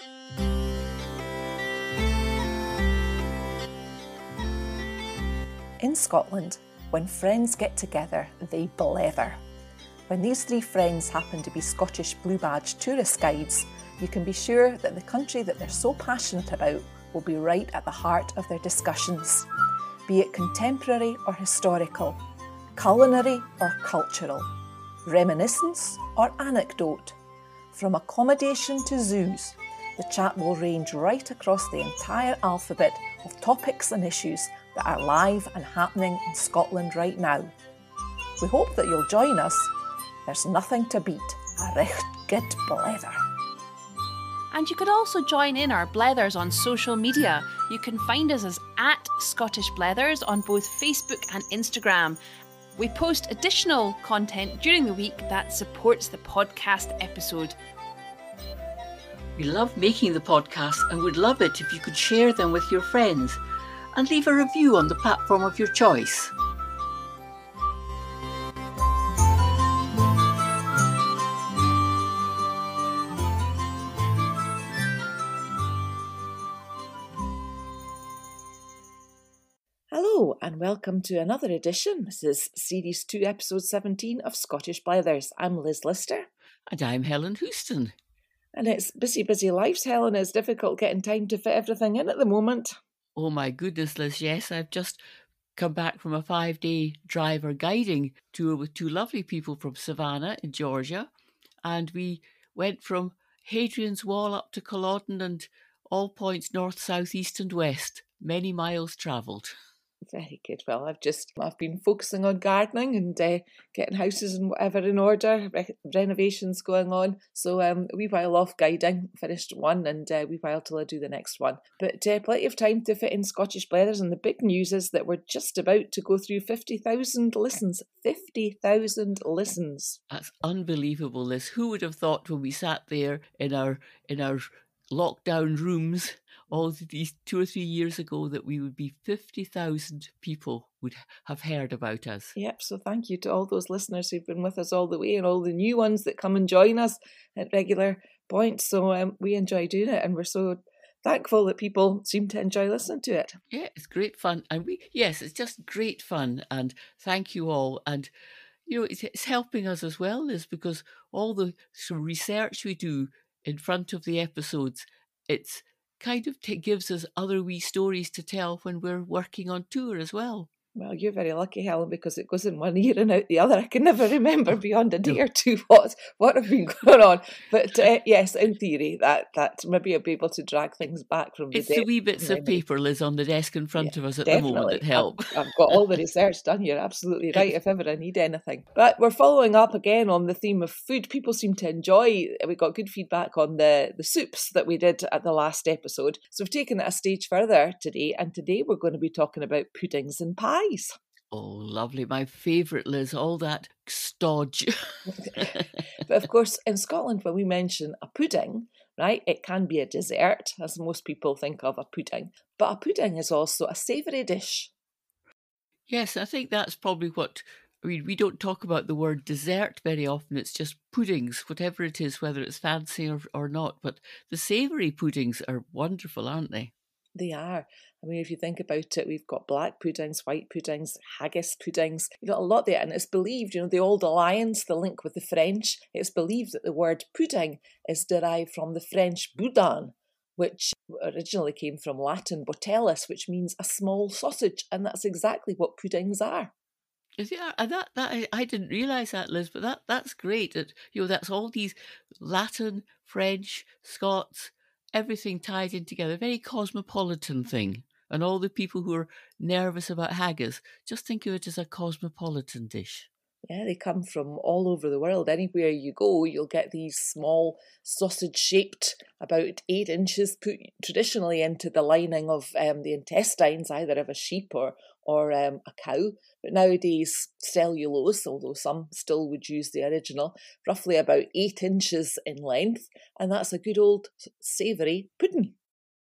In Scotland, when friends get together, they blether. When these three friends happen to be Scottish Blue Badge tourist guides, you can be sure that the country that they're so passionate about will be right at the heart of their discussions, be it contemporary or historical, culinary or cultural, reminiscence or anecdote. From accommodation to zoos, the chat will range right across the entire alphabet of topics and issues that are live and happening in Scotland right now. We hope that you'll join us. There's nothing to beat a recht good blether. And you could also join in our blethers on social media. You can find us as @ScottishBlethers on both Facebook and Instagram. We post additional content during the week that supports the podcast episode. We love making the podcast and would love it if you could share them with your friends and leave a review on the platform of your choice. Hello and welcome to another edition. This is Series 2, Episode 17 of Scottish Blethers. I'm Liz Lister. And I'm Helen Houston. And it's busy lives, Helen. It's difficult getting time to fit everything in at the moment. Oh my goodness, Liz, yes, I've just come back from a 5-day driver guiding tour with two lovely people from Savannah in Georgia. And we went from Hadrian's Wall up to Culloden and all points north, south, east and west. Many miles travelled. Very good. Well, I've been focusing on gardening and getting houses and whatever in order, renovations going on. So a wee while off guiding, finished one, and a wee while till I do the next one. But plenty of time to fit in Scottish Blethers, and the big news is that we're just about to go through 50,000 listens. 50,000 listens. That's unbelievable, Liz. Who would have thought when we sat there in our lockdown rooms all these 2 or 3 years ago that we would be 50,000 people would have heard about us. Yep, so thank you to all those listeners who've been with us all the way and all the new ones that come and join us at regular points. So we enjoy doing it and we're so thankful that people seem to enjoy listening to it. Yeah, it's great fun. And it's just great fun. And thank you all. And, it's helping us as well, Liz, because all the research we do in front of the episodes, it's kind of gives us other wee stories to tell when we're working on tour as well. Well, you're very lucky, Helen, because it goes in one ear and out the other. I can never remember beyond a day or two what have been going on. But yes, in theory, that maybe I'll be able to drag things back from the It's the wee bits of paper, Liz, on the desk in front of us at the moment that help. I've got all the research done. You're absolutely right, if ever I need anything. But we're following up again on the theme of food. People seem to enjoy. We got good feedback on the soups that we did at the last episode. So we've taken it a stage further today. And today we're going to be talking about puddings and pies. Oh, lovely. My favourite, Liz, all that stodge. But of course, in Scotland, when we mention a pudding, right, it can be a dessert, as most people think of a pudding. But a pudding is also a savoury dish. Yes, I think that's probably we don't talk about the word dessert very often. It's just puddings, whatever it is, whether it's fancy or not. But the savoury puddings are wonderful, aren't they? They are. I mean, if you think about it, we've got black puddings, white puddings, haggis puddings. You've got a lot there. And it's believed, the old alliance, the link with the French, it's believed that the word pudding is derived from the French boudin, which originally came from Latin botellus, which means a small sausage. And that's exactly what puddings are. Yeah, and that I didn't realise that, Liz, but that's great. That that's all these Latin, French, Scots, everything tied in together, very cosmopolitan thing. And all the people who are nervous about haggis, just think of it as a cosmopolitan dish. Yeah, they come from all over the world. Anywhere you go, you'll get these small sausage-shaped, about 8 inches, put traditionally into the lining of the intestines, either of a sheep or a cow. But nowadays, cellulose, although some still would use the original, roughly about 8 inches in length. And that's a good old savoury pudding.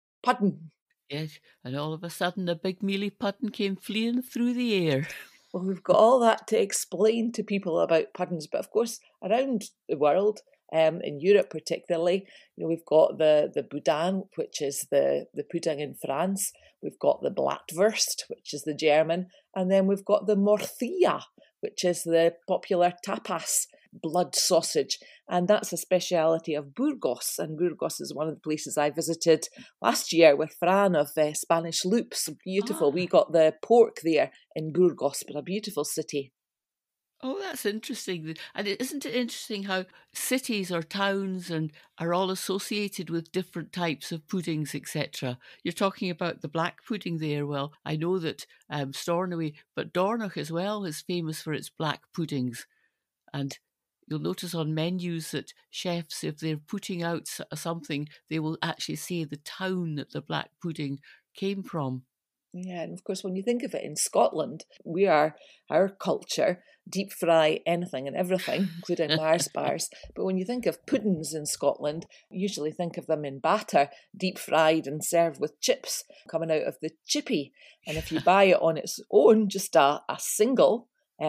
Yes, and all of a sudden a big mealy pudding came fleeing through the air. Well, we've got all that to explain to people about puddings, but of course, around the world, in Europe particularly. We've got the boudin, which is the pudding in France. We've got the Bratwurst, which is the German. And then we've got the morcilla, which is the popular tapas blood sausage. And that's a speciality of Burgos. And Burgos is one of the places I visited last year with Fran of Spanish Loops. Beautiful. We got the pork there in Burgos, but a beautiful city. Oh, that's interesting. And isn't it interesting how cities or towns are all associated with different types of puddings, etc. You're talking about the black pudding there. Well, I know that Stornoway, but Dornoch as well is famous for its black puddings. And you'll notice on menus that chefs, if they're putting out something, they will actually say the town that the black pudding came from. Yeah, and of course, when you think of it in Scotland, our culture, deep fry anything and everything, including Mars bars. But when you think of puddings in Scotland, you usually think of them in batter, deep fried and served with chips coming out of the chippy. And if you buy it on its own, just a single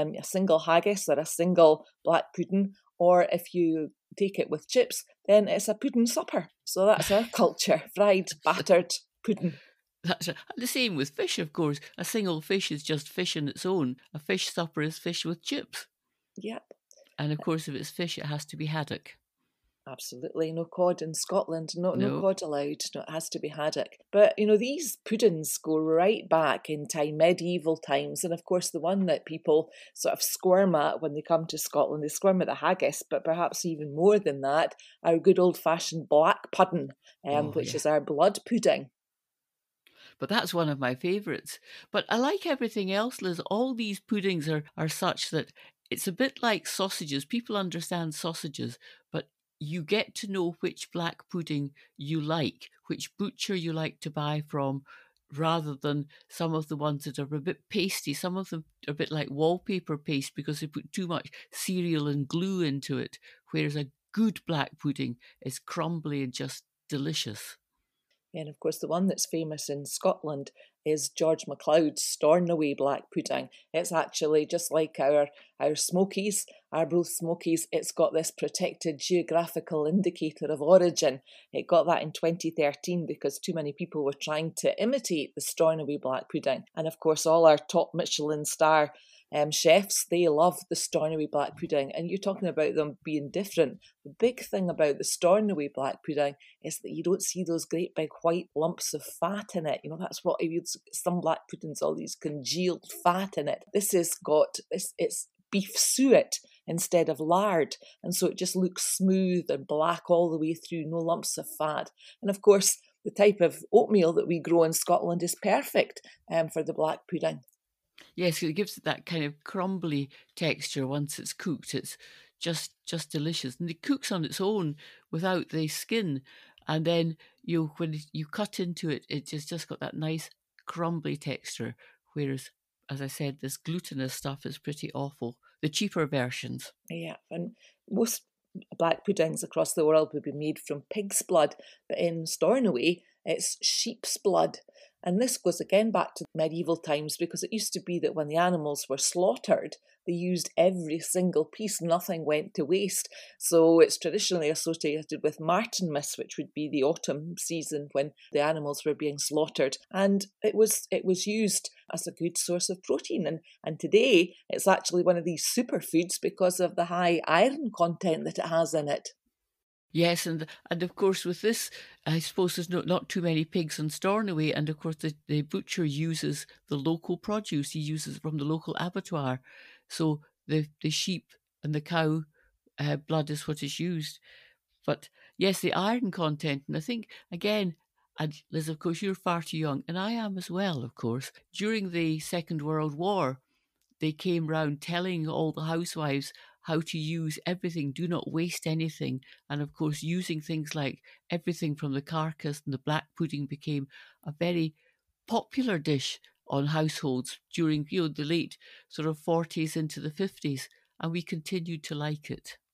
haggis or a single black pudding, or if you take it with chips, then it's a pudding supper. So that's our culture, fried, battered pudding. That's the same with fish, of course. A single fish is just fish on its own. A fish supper is fish with chips. Yep. And of course, if it's fish, it has to be haddock. Absolutely. No cod in Scotland. No cod allowed. No, it has to be haddock. But, these puddings go right back in time, medieval times. And of course, the one that people sort of squirm at when they come to Scotland, they squirm at the haggis, but perhaps even more than that, our good old-fashioned black pudding, which is our blood pudding. But that's one of my favourites. But I like everything else, Liz. All these puddings are such that it's a bit like sausages. People understand sausages, but you get to know which black pudding you like, which butcher you like to buy from, rather than some of the ones that are a bit pasty. Some of them are a bit like wallpaper paste because they put too much cereal and glue into it, whereas a good black pudding is crumbly and just delicious. And of course, the one that's famous in Scotland is George MacLeod's Stornoway black pudding. It's actually just like our Smokies, Arbroath Smokies. It's got this protected geographical indicator of origin. It got that in 2013 because too many people were trying to imitate the Stornoway black pudding. And of course, all our top Michelin star chefs, they love the Stornoway black pudding. And you're talking about them being different. The big thing about the Stornoway black pudding is that you don't see those great big white lumps of fat in it. That's what some black puddings, all these congealed fat in it. This has got it's beef suet instead of lard, and so it just looks smooth and black all the way through, no lumps of fat. And of course, the type of oatmeal that we grow in Scotland is perfect for the black pudding. Yes, it gives it that kind of crumbly texture once it's cooked. It's just delicious. And it cooks on its own without the skin. And then when you cut into it, it's just got that nice crumbly texture. Whereas, as I said, this glutinous stuff is pretty awful. The cheaper versions. Yeah, and most black puddings across the world would be made from pig's blood. But in Stornoway, it's sheep's blood. And this goes again back to medieval times because it used to be that when the animals were slaughtered, they used every single piece, nothing went to waste. So it's traditionally associated with Martinmas, which would be the autumn season when the animals were being slaughtered. And it was used as a good source of protein. And today it's actually one of these superfoods because of the high iron content that it has in it. Yes, and of course with this, I suppose there's not too many pigs on Stornoway, and of course the butcher uses the local produce. He uses from the local abattoir, so the sheep and the cow blood is what is used. But yes, the iron content, and I think again, and Liz, of course you're far too young, and I am as well, of course. During the Second World War, they came round telling all the housewives how to use everything, do not waste anything. And of course, using things like everything from the carcass and the black pudding became a very popular dish on households during the late sort of 40s into the 50s. And we continued to like it.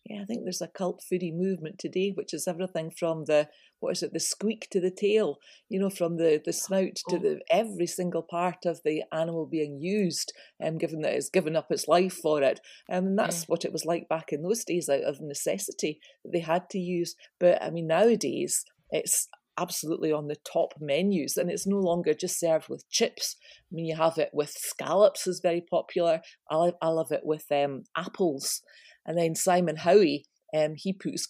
Yeah, I think there's a cult foodie movement today, which is everything from the squeak to the tail, from the snout to Oh, every single part of the animal being used, given that it's given up its life for it. And yeah. that's what it was like back in those days, out of necessity that they had to use. But I mean, nowadays it's absolutely on the top menus, and it's no longer just served with chips. I mean, you have it with scallops, is very popular. I love it with apples. And then Simon Howie, he puts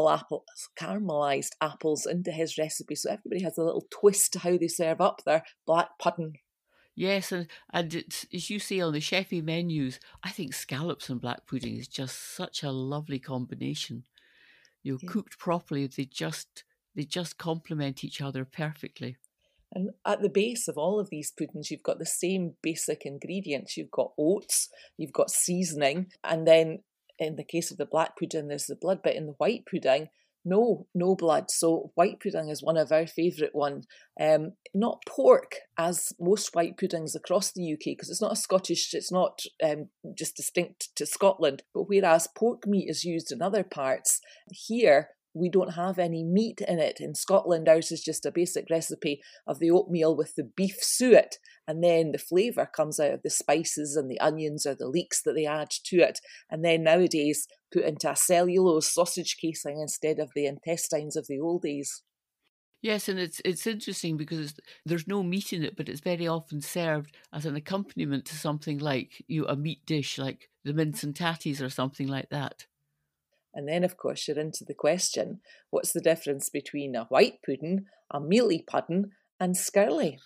caramelized apples into his recipe. So everybody has a little twist to how they serve up their black pudding. Yes, and it's, as you say on the chefy menus, I think scallops and black pudding is just such a lovely combination. Yeah. Cooked properly, they just complement each other perfectly. And at the base of all of these puddings, you've got the same basic ingredients. You've got oats, you've got seasoning, and then in the case of the black pudding, there's the blood, but in the white pudding, no blood. So white pudding is one of our favourite ones. Not pork, as most white puddings across the UK, because it's not just distinct to Scotland. But whereas pork meat is used in other parts, here we don't have any meat in it. In Scotland, ours is just a basic recipe of the oatmeal with the beef suet, and then the flavour comes out of the spices and the onions or the leeks that they add to it, and then nowadays put into a cellulose sausage casing instead of the intestines of the old days. Yes, and it's interesting because there's no meat in it, but it's very often served as an accompaniment to something like a meat dish, like the mince and tatties or something like that. And then, of course, you're into the question, what's the difference between a white pudding, a mealy pudding, and skirly?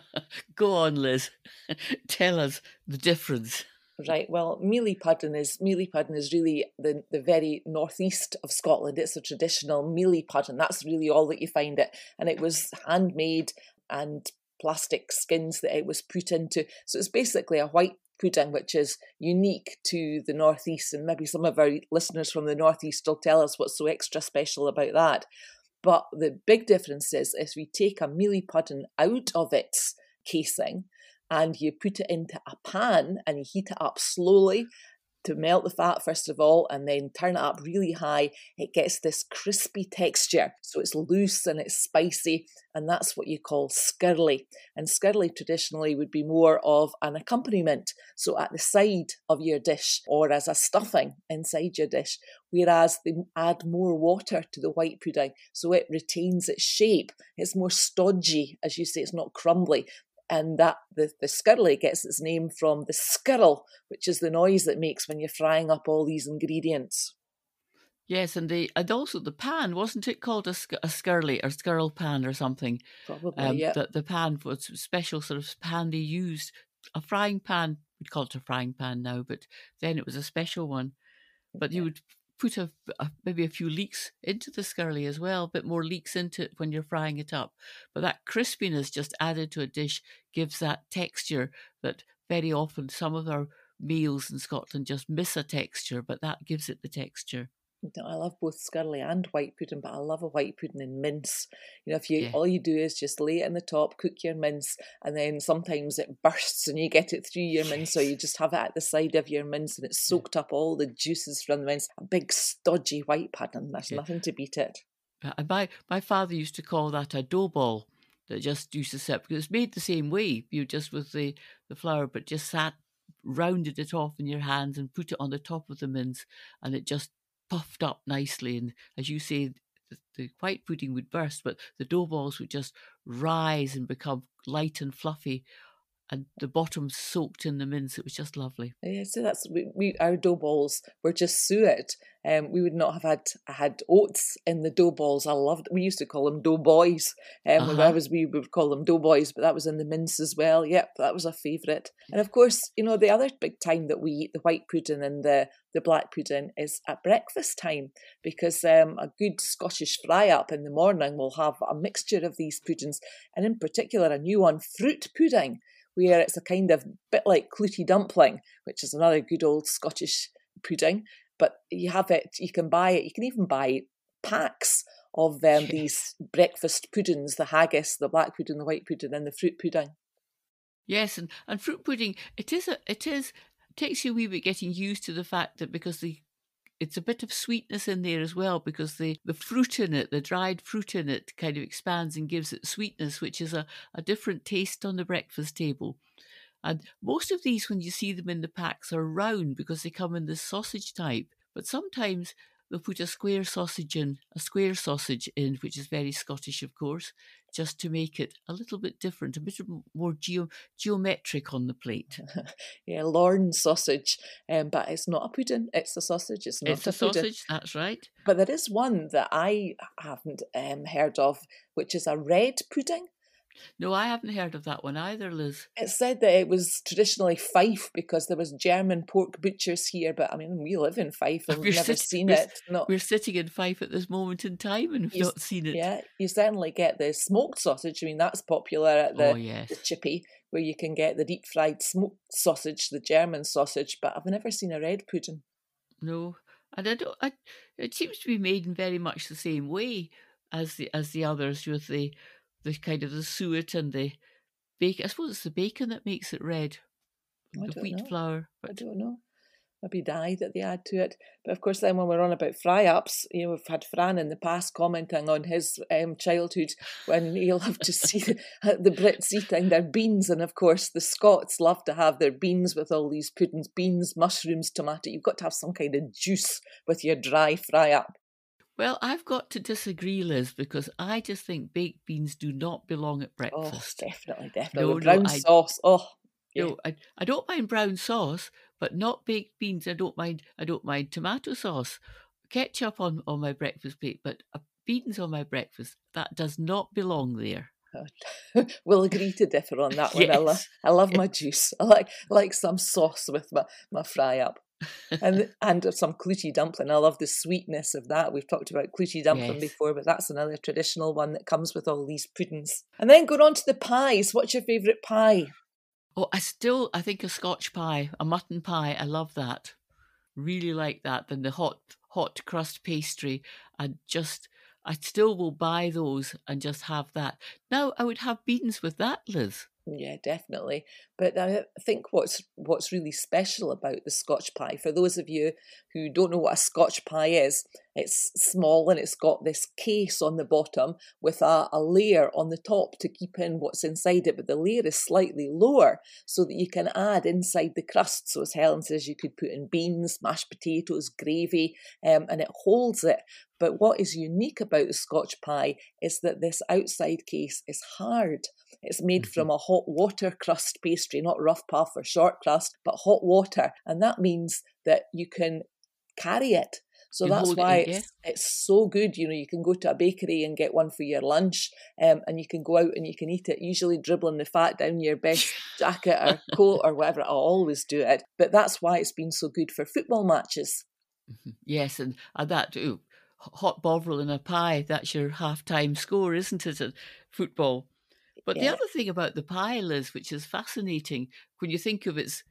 Go on, Liz. Tell us the difference. Right, well, mealy pudding is really the very northeast of Scotland. It's a traditional mealy pudding. That's really all that you find it. And it was handmade and plastic skins that it was put into. So it's basically a white pudding, which is unique to the northeast. And maybe some of our listeners from the northeast will tell us what's so extra special about that. But the big difference is we take a mealy pudding out of its casing and you put it into a pan and you heat it up slowly to melt the fat first of all, and then turn it up really high. It gets this crispy texture, so it's loose and it's spicy, and that's what you call skirly. And skirly traditionally would be more of an accompaniment, so at the side of your dish or as a stuffing inside your dish, whereas they add more water to the white pudding, so it retains its shape. It's more stodgy, as you say, it's not crumbly. And that the skirly gets its name from the skirl, which is the noise that makes when you're frying up all these ingredients. Yes, and also the pan, wasn't it called a skirly or skirl pan or something? Probably, yeah. The pan was a special sort of pan they used. A frying pan, we'd call it a frying pan now, but then it was a special one. But you would put maybe a few leeks into the skirly as well, a bit more leeks into it when you're frying it up. But that crispiness just added to a dish gives that texture that very often some of our meals in Scotland just miss a texture, but that gives it the texture. I love both skirly and white pudding, but I love a white pudding in mince. If Yeah. all you do is just lay it in the top, cook your mince, and then sometimes it bursts and you get it through your mince, or you just have it at the side of your mince and it's soaked up all the juices from the mince. A big stodgy white pudding, there's nothing to beat it. And my father used to call that a dough ball that just used to sit, because it's made the same way, just with the flour, but just rounded it off in your hands and put it on the top of the mince, and it just puffed up nicely. And as you say, the white pudding would burst, but the dough balls would just rise and become light and fluffy, and the bottom soaked in the mince. It was just lovely. Yeah, so that's our dough balls were just suet. We would not have had oats in the dough balls. I loved. We used to call them dough boys. When I was we would call them dough boys, but that was in the mince as well. Yep, that was a favourite. And of course, the other big time that we eat the white pudding and the black pudding is at breakfast time, because a good Scottish fry up in the morning will have a mixture of these puddings, and in particular a new one, fruit pudding, where it's a kind of bit like clouty dumpling, which is another good old Scottish pudding. But you have it, you can buy it, you can even buy packs of these breakfast puddings, the haggis, the black pudding, the white pudding, and the fruit pudding. Yes, and fruit pudding, it takes you a wee bit getting used to the fact that because the it's a bit of sweetness in there as well, because the fruit in it, the dried fruit in it, kind of expands and gives it sweetness, which is a different taste on the breakfast table. And most of these, when you see them in the packs, are round because they come in the sausage type. But sometimes they'll put a square sausage in, which is very Scottish, of course, just to make it a little bit different, a bit more geometric on the plate. Yeah, Lorne sausage, but it's not a pudding. It's a sausage. It's not a pudding. Sausage, that's right. But there is one that I haven't heard of, which is a red pudding. No, I haven't heard of that one either, Liz. It said that it was traditionally Fife because there was German pork butchers here, but I mean, we live in Fife and we've never seen it. We're sitting in Fife at this moment in time and we've not seen it. Yeah, you certainly get the smoked sausage. I mean, that's popular at the chippy, where you can get the deep fried smoked sausage, the German sausage, but I've never seen a red pudding. No, and it seems to be made in very much the same way as the others, with the kind of the suet and the bacon. I suppose it's the bacon that makes it red. The wheat flour. I don't know. Maybe dye that they add to it. But of course, then when we're on about fry-ups, we've had Fran in the past commenting on his childhood when he loved to see the Brits eating their beans. And of course, the Scots love to have their beans with all these puddings, beans, mushrooms, tomato. You've got to have some kind of juice with your dry fry-up. Well, I've got to disagree, Liz, because I just think baked beans do not belong at breakfast. Oh, definitely. No, brown sauce. Oh, yeah. No, I don't mind brown sauce, but not baked beans. I don't mind tomato sauce, ketchup on my breakfast plate, but beans on my breakfast, that does not belong there. We'll agree to differ on that one. Yes. I love my juice. I like some sauce with my fry-up. and some clootie dumpling. I love the sweetness of that. We've talked about clootie dumpling before, but that's another traditional one that comes with all these puddings. And then going on to the pies. What's your favourite pie? Oh, I think a Scotch pie, a mutton pie. I love that. Really like that. Then the hot crust pastry. I still will buy those and just have that. Now I would have beans with that, Liz. Yeah, definitely. But I think what's really special about the Scotch pie, for those of you who don't know what a Scotch pie is, it's small and it's got this case on the bottom with a layer on the top to keep in what's inside it, but the layer is slightly lower so that you can add inside the crust. So as Helen says, you could put in beans, mashed potatoes, gravy, and it holds it. But what is unique about the Scotch pie is that this outside case is hard. It's made from a hot water crust pastry, not rough puff or short crust, but hot water. And that means that you can carry it. So that's why it's so good. You can go to a bakery and get one for your lunch, and you can go out and you can eat it, usually dribbling the fat down your best jacket or coat or whatever. I'll always do it. But that's why it's been so good for football matches. Yes, and that too. Hot bovril in a pie, that's your half-time score, isn't it, at football? But the other thing about the pie, Liz, which is fascinating when you think of its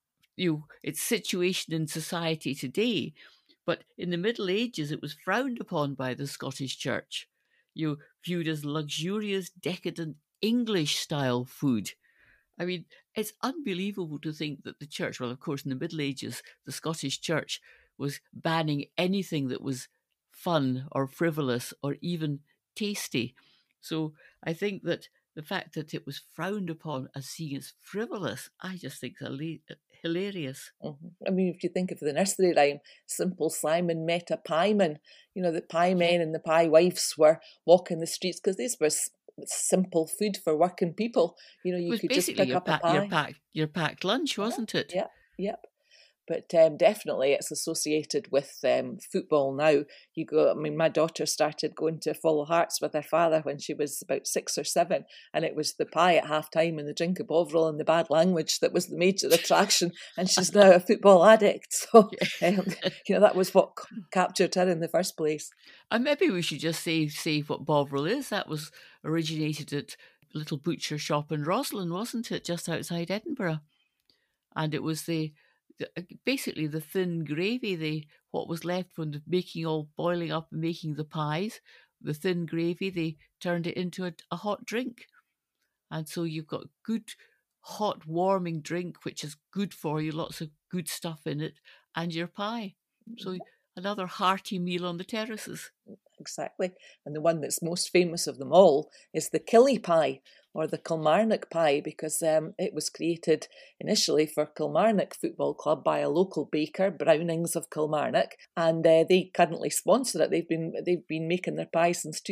situation in society today, but in the Middle Ages it was frowned upon by the Scottish Church. Viewed as luxurious, decadent, English-style food. I mean, it's unbelievable to think that the church, well, of course, in the Middle Ages, the Scottish Church was banning anything that was fun or frivolous or even tasty. So I think that the fact that it was frowned upon as seen as frivolous, I just think hilarious. Mm-hmm. I mean, if you think of the nursery rhyme, Simple Simon met a pieman. The pie men and the pie wives were walking the streets because these were simple food for working people. You could just pick up a pie. Your packed lunch, wasn't it? Yeah, yep. But definitely it's associated with football now. My daughter started going to Follow Hearts with her father when she was about 6 or 7, and it was the pie at half-time and the drink of bovril and the bad language that was the major attraction, and she's now a football addict. So, that was what captured her in the first place. And maybe we should just say what bovril is. That was originated at a little butcher shop in Roslin, wasn't it, just outside Edinburgh? And it was basically the thin gravy, what was left from the making, all boiling up and making the pies, the thin gravy, they turned it into a hot drink. And so you've got good, hot, warming drink, which is good for you, lots of good stuff in it, and your pie. So another hearty meal on the terraces. Exactly. And the one that's most famous of them all is the Killie pie, or the Kilmarnock pie, because it was created initially for Kilmarnock Football Club by a local baker, Brownings of Kilmarnock, and they currently sponsor it. They've been making their pie since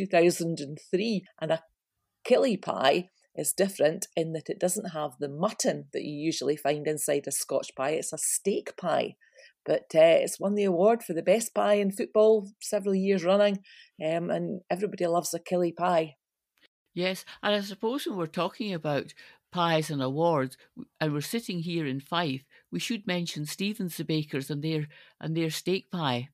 2003, and a Killie pie is different in that it doesn't have the mutton that you usually find inside a Scotch pie. It's a steak pie. But it's won the award for the best pie in football several years running, and everybody loves a Killie pie. Yes, and I suppose when we're talking about pies and awards, and we're sitting here in Fife, we should mention Stevens the bakers and their steak pie.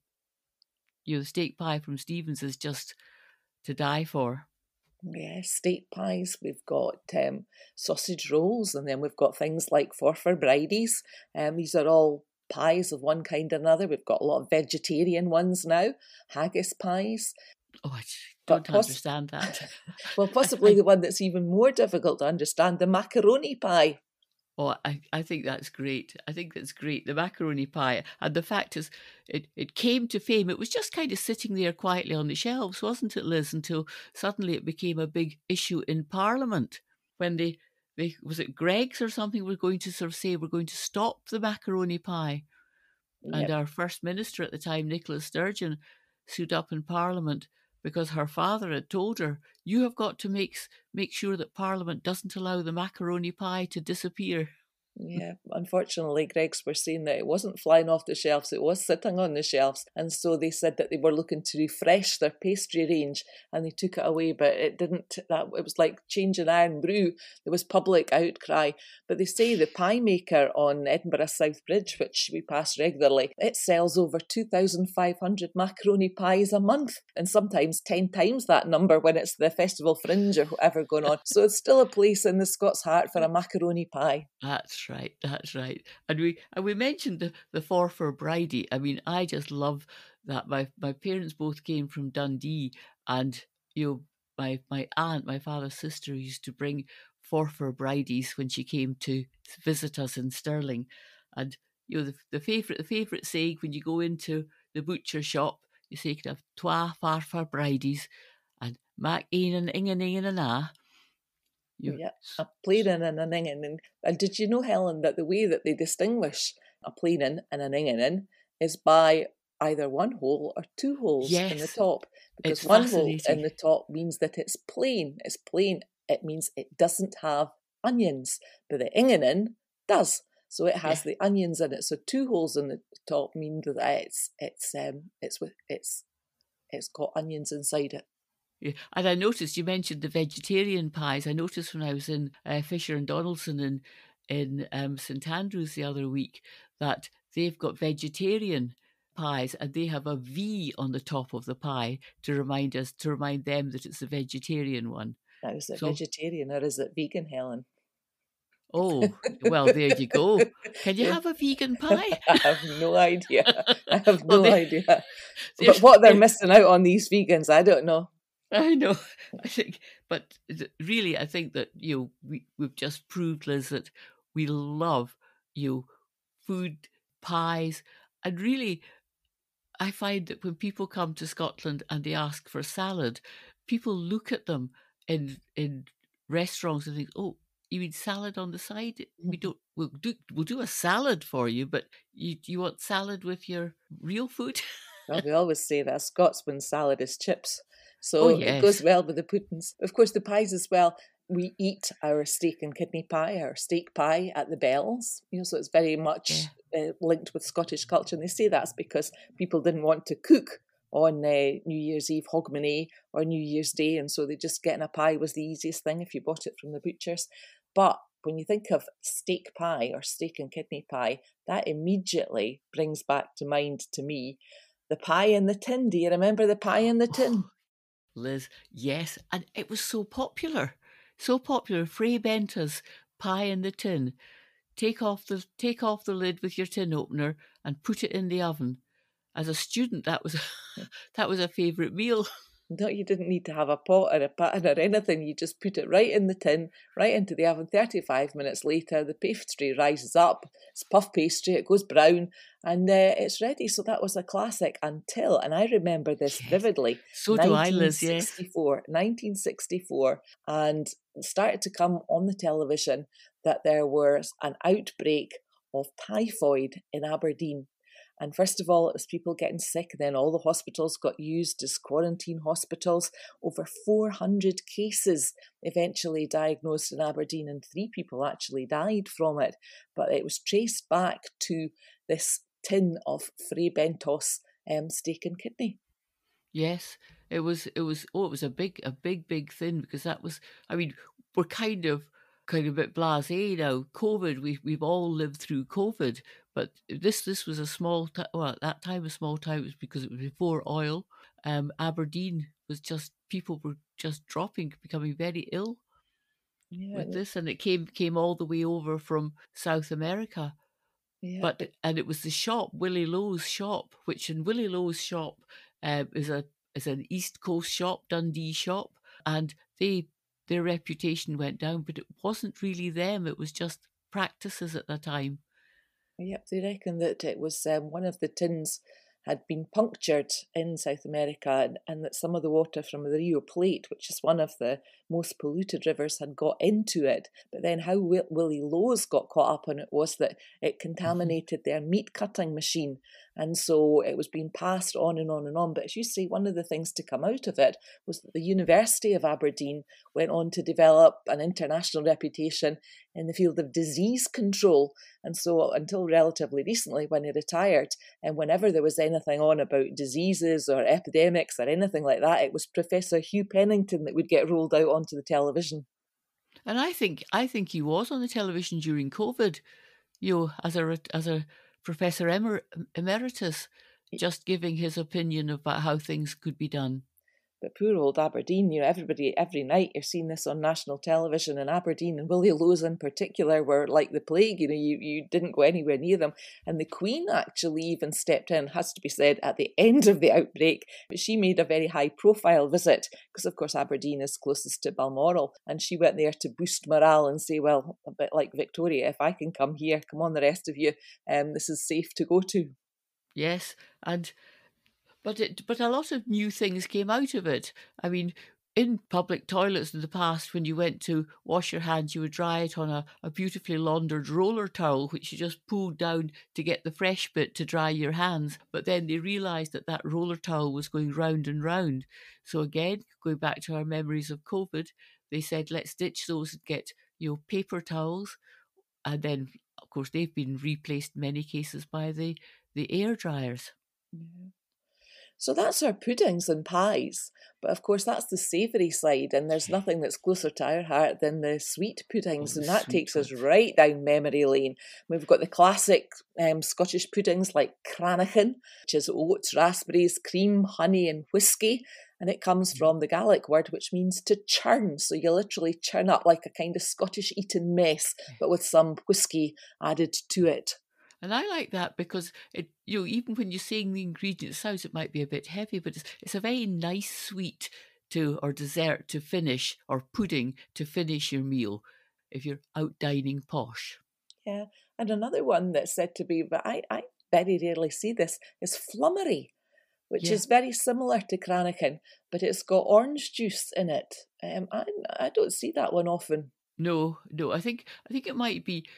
The steak pie from Stevens is just to die for. Yes, steak pies. We've got sausage rolls, and then we've got things like forfar bridies. These are all pies of one kind or another. We've got a lot of vegetarian ones now, haggis pies. Oh, I don't understand that. Well, possibly the one that's even more difficult to understand, the macaroni pie. Oh, I think that's great. I think that's great. The macaroni pie. And the fact is, it came to fame. It was just kind of sitting there quietly on the shelves, wasn't it, Liz? Until suddenly it became a big issue in Parliament when they was it Greggs or something were going to sort of say we're going to stop the macaroni pie. Yep. And our First Minister at the time, Nicola Sturgeon, stood up in Parliament because her father had told her, you have got to make sure that Parliament doesn't allow the macaroni pie to disappear. Yeah, unfortunately, Greggs were saying that it wasn't flying off the shelves, it was sitting on the shelves. And so they said that they were looking to refresh their pastry range and they took it away, but it didn't. It was like changing Irn-Bru. There was public outcry. But they say the pie maker on Edinburgh South Bridge, which we pass regularly, it sells over 2,500 macaroni pies a month, and sometimes 10 times that number when it's the Festival Fringe or whatever going on. So it's still a place in the Scots heart for a macaroni pie. That's right. And we mentioned the forfar bridie. I mean, I just love that. My parents both came from Dundee, and my aunt, my father's sister, used to bring forfar bridies when she came to visit us in Stirling. And the favourite saying when you go into the butcher shop, you say you can have twa forfar bridies and mac een and ingen and a. Yeah, a plainen and an ingenen. And did you know, Helen, that the way that they distinguish a plainen and an ingenen is by either one hole or two holes in the top? Because it's one hole in the top means that it's plain. It's plain. It means it doesn't have onions. But the ingenen does. So it has the onions in it. So two holes in the top mean that it's got onions inside it. Yeah. And I noticed you mentioned the vegetarian pies. I noticed when I was in Fisher and Donaldson in St Andrews the other week that they've got vegetarian pies and they have a V on the top of the pie to remind them that it's a vegetarian one. Now, is it vegetarian or is it vegan, Helen? Oh, well, there you go. Can you have a vegan pie? I have no idea. Idea. But what they're missing out on, these vegans, I don't know. I know. I think that we've just proved, Liz, that we love food, pies, and really, I find that when people come to Scotland and they ask for salad, people look at them in restaurants and think, "Oh, you mean salad on the side? We'll do a salad for you, but you want salad with your real food?" Well, we always say that a Scotsman's salad is chips. So It goes well with the puddings. Of course, the pies as well. We eat our steak and kidney pie, our steak pie at the Bells. So it's very much linked with Scottish culture. And they say that's because people didn't want to cook on New Year's Eve, Hogmanay, or New Year's Day. And so they just getting a pie was the easiest thing if you bought it from the butchers. But when you think of steak pie or steak and kidney pie, that immediately brings back to mind to me the pie in the tin. Do you remember the pie in the tin? Liz, yes, and it was so popular. Fray Benta's pie in the tin. Take off the lid with your tin opener and put it in the oven. As a student, that was a favourite meal. No, you didn't need to have a pot or a pan or anything. You just put it right in the tin, right into the oven. 35 minutes later, the pastry rises up. It's puff pastry. It goes brown, and it's ready. So that was a classic until, and I remember this vividly, So do I, Liz, yes. 1964, and it started to come on the television that there was an outbreak of typhoid in Aberdeen. And first of all, it was people getting sick. Then all the hospitals got used as quarantine hospitals. Over 400 cases eventually diagnosed in Aberdeen, and 3 people actually died from it. But it was traced back to this tin of Fray Bentos steak and kidney. Yes, it was a big thing, because that was, I mean, we're kind of a bit blasé now. COVID, we've all lived through COVID, but this was a small well, at that time a small town. It was because it was before oil. Aberdeen was just, people were just becoming very ill with this, and it came all the way over from South America. Yeah. And it was the shop, Willie Lowe's shop, which in Willie Lowe's shop is an East Coast shop, Dundee shop, and their reputation went down, but it wasn't really them. It was just practices at the time. Yep, they reckon that it was one of the tins had been punctured in South America, and that some of the water from the Rio Plate, which is one of the most polluted rivers, had got into it. But then how Willie Lowe's got caught up on it was that it contaminated their meat cutting machine. And so it was being passed on and on and on. But as you say, one of the things to come out of it was that the University of Aberdeen went on to develop an international reputation in the field of disease control. And so until relatively recently, when he retired, and whenever there was anything on about diseases or epidemics or anything like that, it was Professor Hugh Pennington that would get rolled out onto the television. And I think he was on the television during COVID, as a Professor Emeritus, just giving his opinion about how things could be done. But poor old Aberdeen, everybody, every night you're seeing this on national television, and Aberdeen and Willie Lowe's in particular were like the plague. You didn't go anywhere near them. And the Queen actually even stepped in, has to be said, at the end of the outbreak. But she made a very high profile visit, because of course Aberdeen is closest to Balmoral, and she went there to boost morale and say, well, a bit like Victoria, if I can come here, come on the rest of you, this is safe to go to. Yes, But a lot of new things came out of it. I mean, in public toilets in the past, when you went to wash your hands, you would dry it on a beautifully laundered roller towel, which you just pulled down to get the fresh bit to dry your hands. But then they realised that roller towel was going round and round. So again, going back to our memories of COVID, they said, let's ditch those and get, paper towels. And then, of course, they've been replaced in many cases by the air dryers. Yeah. So that's our puddings and pies. But of course, that's the savoury side, and there's nothing that's closer to our heart than the sweet puddings, and that takes us right down memory lane. We've got the classic Scottish puddings like Cranachan, which is oats, raspberries, cream, honey and whiskey, and it comes from the Gaelic word which means to churn. So you literally churn up like a kind of Scottish Eton mess, but with some whiskey added to it. And I like that because it, even when you're saying the ingredients, sounds it might be a bit heavy, but it's a very nice sweet or dessert to finish, or pudding to finish your meal if you're out dining posh. Yeah, and another one that's said to be, but I very rarely see this, is flummery, which is very similar to Cranachan, but it's got orange juice in it. I don't see that one often. No, I think it might be.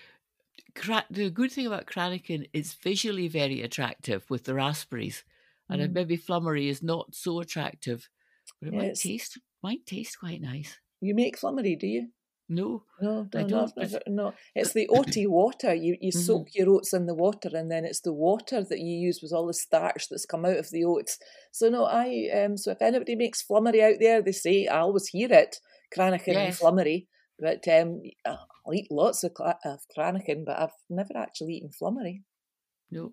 The good thing about Cranachan is visually very attractive with the raspberries, and maybe flummery is not so attractive, but it might taste quite nice. You make flummery, do you? No, I don't. No, it's the oaty water. You soak your oats in the water, and then it's the water that you use with all the starch that's come out of the oats. So no, so if anybody makes flummery out there, they say, I always hear it, Cranachan and flummery. But I'll eat lots of Cranachan, but I've never actually eaten flummery. No,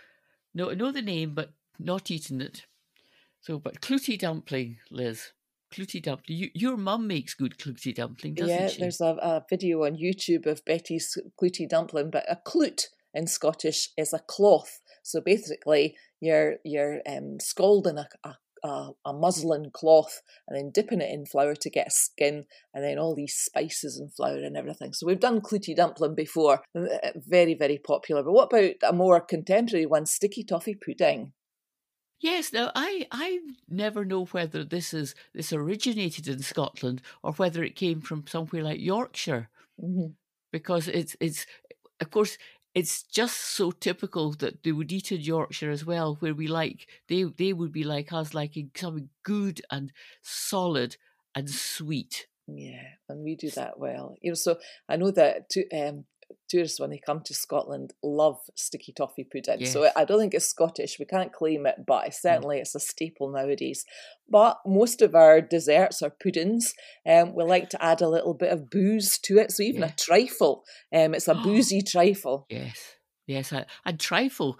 I know the name, but not eaten it. So, but clootie dumpling, Liz. Clootie dumpling. Your mum makes good clootie dumpling, doesn't she? Yeah, there's a video on YouTube of Betty's clootie dumpling, but a cloot in Scottish is a cloth. So basically, you're scalding a a muslin cloth and then dipping it in flour to get a skin, and then all these spices and flour and everything. So we've done clootie dumpling before, very, very popular. But what about a more contemporary one, sticky toffee pudding? Yes, now I never know whether this originated in Scotland or whether it came from somewhere like Yorkshire, because it's of course it's just so typical that they would eat in Yorkshire as well, where they would be like us, liking something good and solid and sweet. Yeah, and we do that well. So I know that tourists, when they come to Scotland, love sticky toffee pudding. Yes. So I don't think it's Scottish. We can't claim it, but certainly it's a staple nowadays. But most of our desserts are puddings. We like to add a little bit of booze to it. So even a trifle, it's a boozy trifle. Yes, and trifle,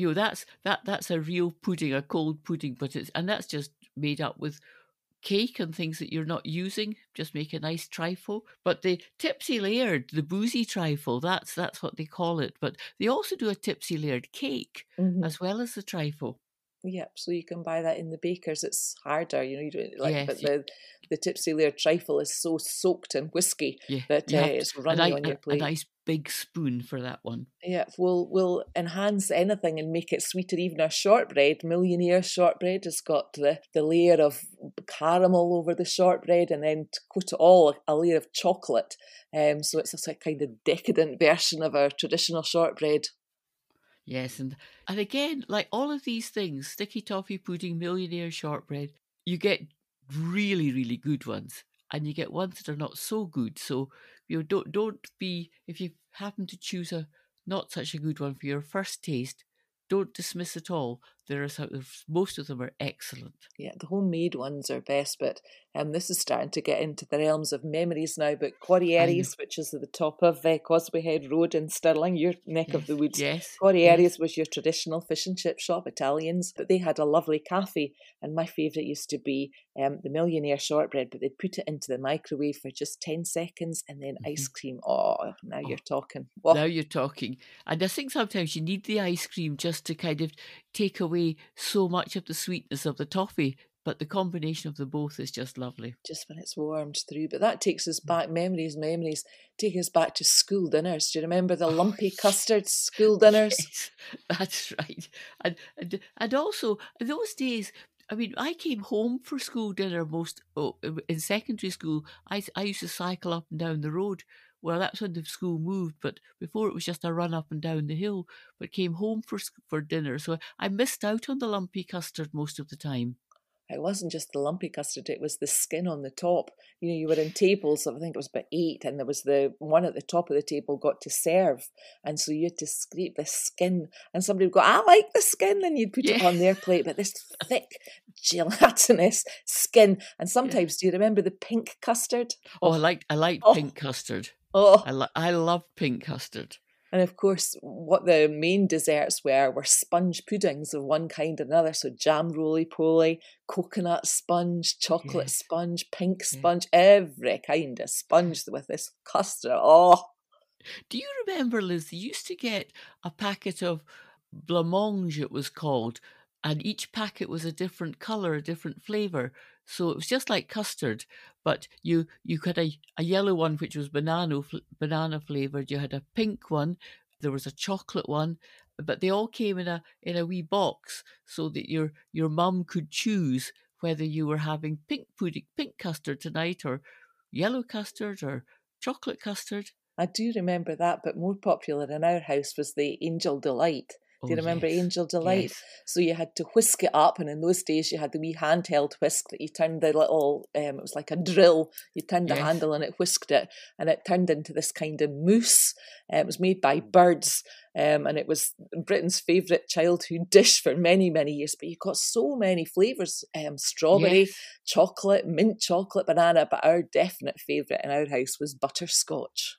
that's a real pudding, a cold pudding, and that's just made up with cake and things that you're not using. Just make a nice trifle. But the tipsy layered, the boozy trifle, that's what they call it. But they also do a tipsy layered cake as well as the trifle. Yep, so you can buy that in the bakers. It's harder, you don't like. Yes, but the tipsy layered trifle is so soaked in whiskey that it's runny on your plate. A nice big spoon for that one. Yeah, we'll enhance anything and make it sweeter. Even our shortbread, Millionaire shortbread, has got the layer of caramel over the shortbread, and then to coat it all a layer of chocolate. So it's a kind of decadent version of our traditional shortbread. Yes, and again, like all of these things, sticky toffee pudding, Millionaire shortbread, you get really, really good ones, and you get ones that are not so good. So don't be, if you happen to choose a not such a good one for your first taste, don't dismiss at all. Most of them are excellent. Yeah, the homemade ones are best, but this is starting to get into the realms of memories now. But Corrieries, which is at the top of Causeway Head Road in Stirling, your neck of the woods. Yes. Corrieries was your traditional fish and chip shop, Italians, but they had a lovely cafe. And my favourite used to be the Millionaire shortbread, but they'd put it into the microwave for just 10 seconds and then ice cream. Now you're talking. Whoa. Now you're talking. And I think sometimes you need the ice cream just to kind of take away so much of the sweetness of the toffee, but the combination of the both is just lovely. Just when it's warmed through. But that takes us back, memories take us back to school dinners. Do you remember the lumpy custard school dinners? Yes, that's right. And also, in those days, I mean, I came home for school dinner in secondary school. I used to cycle up and down the road. Well, that's when the school moved, but before it was just a run up and down the hill, but came home for dinner. So I missed out on the lumpy custard most of the time. It wasn't just the lumpy custard, it was the skin on the top. You were in tables of, I think it was about 8, and there was the one at the top of the table got to serve. And so you had to scrape the skin, and somebody would go, I like the skin, and you'd put it on their plate. But this thick, gelatinous skin. And sometimes, do you remember the pink custard? Oh, I like pink custard. Oh, I love pink custard. And of course, what the main desserts were sponge puddings of one kind or another. So jam roly-poly, coconut sponge, chocolate sponge, pink sponge, every kind of sponge with this custard. Oh! Do you remember, Liz, you used to get a packet of blancmange, it was called, and each packet was a different colour, a different flavour. So it was just like custard, but you had a yellow one which was banana flavoured. You had a pink one, there was a chocolate one, but they all came in a wee box so that your mum could choose whether you were having pink custard tonight, or yellow custard, or chocolate custard. I do remember that, but more popular in our house was the Angel Delight. Do you remember Angel Delight? Yes. So you had to whisk it up, and in those days you had the wee handheld whisk that you turned the little, it was like a drill, you turned the handle and it whisked it, and it turned into this kind of mousse. It was made by Birds, and it was Britain's favourite childhood dish for many, many years, but you got so many flavours, strawberry, chocolate, mint chocolate, banana, but our definite favourite in our house was butterscotch.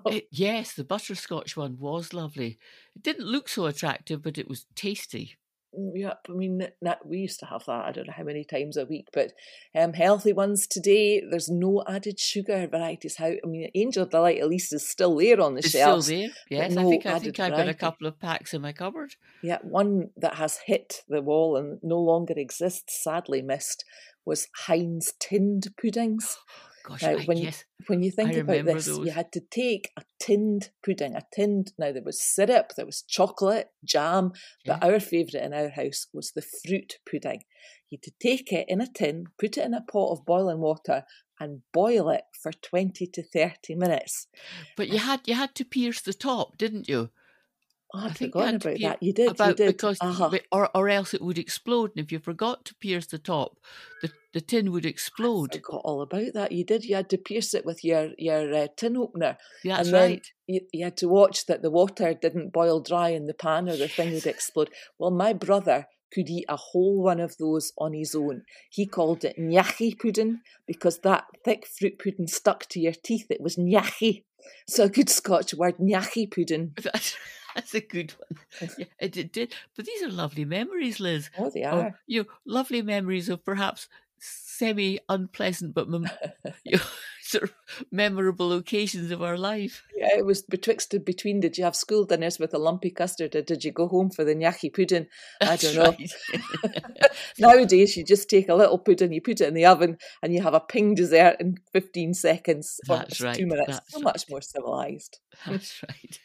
Yes, the butterscotch one was lovely. It didn't look so attractive, but it was tasty. Yeah, I mean, we used to have that, I don't know how many times a week, but healthy ones today, there's no added sugar varieties. Angel Delight at least is still there on the It's shelves. still there, yes. No I think I've got a couple of packs in my cupboard. Yeah, one that has hit the wall and no longer exists, sadly missed, was Heinz tinned puddings. Gosh, when you think about this, those. You had to take a tinned pudding, now there was syrup, there was chocolate, jam, but our favourite in our house was the fruit pudding. You had to take it in a tin, put it in a pot of boiling water and boil it for 20 to 30 minutes. But you had to pierce the top, didn't you? Oh, I'd forgotten about that. You did. Because, or else it would explode. And if you forgot to pierce the top, the tin would explode. I forgot all about that. You did. You had to pierce it with your tin opener. Yeah, that's and then right. You had to watch that the water didn't boil dry in the pan or the thing would explode. Well, my brother could eat a whole one of those on his own. He called it nyachi pudding because that thick fruit pudding stuck to your teeth. It was nyachi. So a good Scotch word, nyachi pudding. That's a good one. Yeah, it did. But these are lovely memories, Liz. Oh, they are. Lovely memories of perhaps semi-unpleasant but sort of memorable occasions of our life. Yeah, it was betwixt and between. Did you have school dinners with a lumpy custard or did you go home for the nyachi pudding? I don't know. Right. Nowadays, you just take a little pudding, you put it in the oven and you have a ping dessert in 15 seconds. That's right. 2 minutes. That's much more civilised. That's right.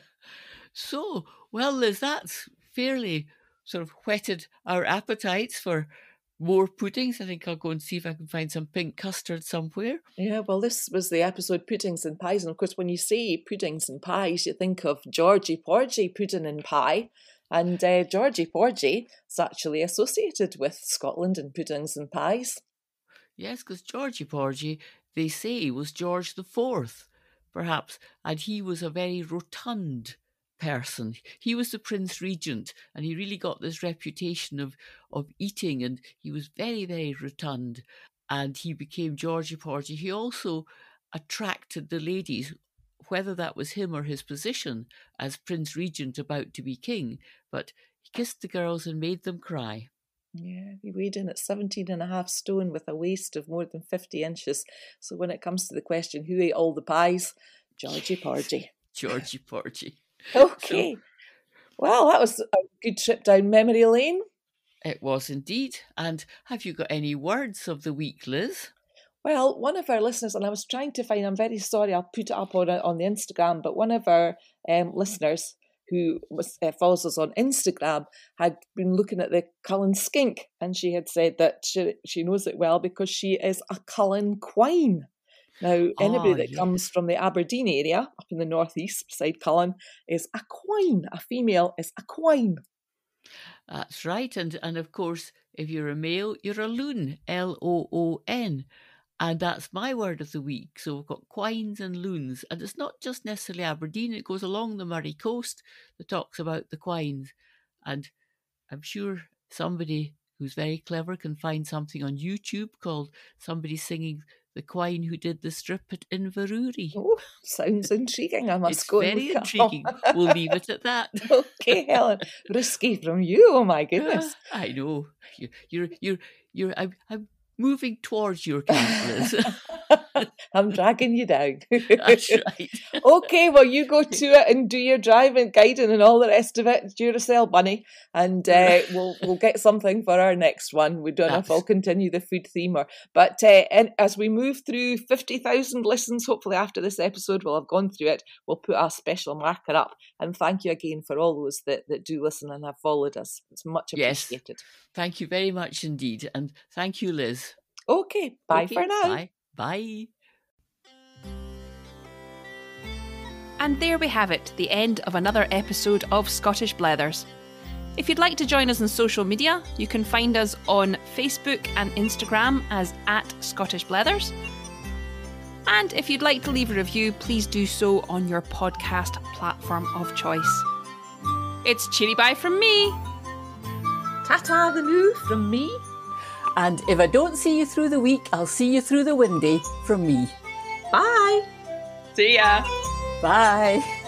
So, well, Liz, that's fairly sort of whetted our appetites for more puddings. I think I'll go and see if I can find some pink custard somewhere. Yeah, well, this was the episode Puddings and Pies. And of course, when you say puddings and pies, you think of Georgie Porgy pudding and pie. And Georgie Porgy is actually associated with Scotland and puddings and pies. Yes, because Georgie Porgy, they say, was George IV, perhaps. And he was a very rotund person. He was the Prince Regent and he really got this reputation of eating, and he was very, very rotund, and he became Georgie Porgy. He also attracted the ladies, whether that was him or his position as Prince Regent about to be king, but he kissed the girls and made them cry. Yeah, he weighed in at 17.5 stone with a waist of more than 50 inches. So when it comes to the question, who ate all the pies? Georgie Porgy. Georgie Porgy. Okay. Well, that was a good trip down memory lane. It was indeed. And have you got any words of the week, Liz? Well, one of our listeners, and I was trying to find, I'm very sorry, I'll put it up on the Instagram, but one of our listeners who follows us on Instagram had been looking at the Cullen skink, and she had said that she knows it well because she is a Cullen quine. Now, anybody that comes from the Aberdeen area, up in the northeast, beside Cullen, is a quine. A female is a quine. That's right. And of course, if you're a male, you're a loon, L-O-O-N. And that's my word of the week. So we've got quines and loons. And it's not just necessarily Aberdeen. It goes along the Murray coast that talks about the quines. And I'm sure somebody who's very clever can find something on YouTube called somebody singing The Quine Who Did the Strip at Inverurie. Oh, sounds intriguing. I must go. It's very intriguing. We'll leave it at that. Okay, Helen. Risky from you. Oh my goodness. I know. I'm moving towards your camp, Liz. I'm dragging you down. That's right. Okay, well, you go to it and do your driving, guiding and all the rest of it. Duracell bunny. And we'll get something for our next one. We don't know if I'll continue the food theme but as we move through 50,000 listens, hopefully after this episode we'll have gone through it, we'll put a special marker up. And thank you again for all those that do listen and have followed us. It's much appreciated. Yes. Thank you very much indeed. And thank you, Liz. Okay, bye for now. Bye. And there we have it, the end of another episode of Scottish Blethers. If you'd like to join us on social media, you can find us on Facebook and Instagram as @ScottishBlethers. And if you'd like to leave a review, please do so on your podcast platform of choice. It's cheery bye from me. Ta-ta the new from me. And if I don't see you through the week, I'll see you through the windy from me. Bye. See ya. Bye.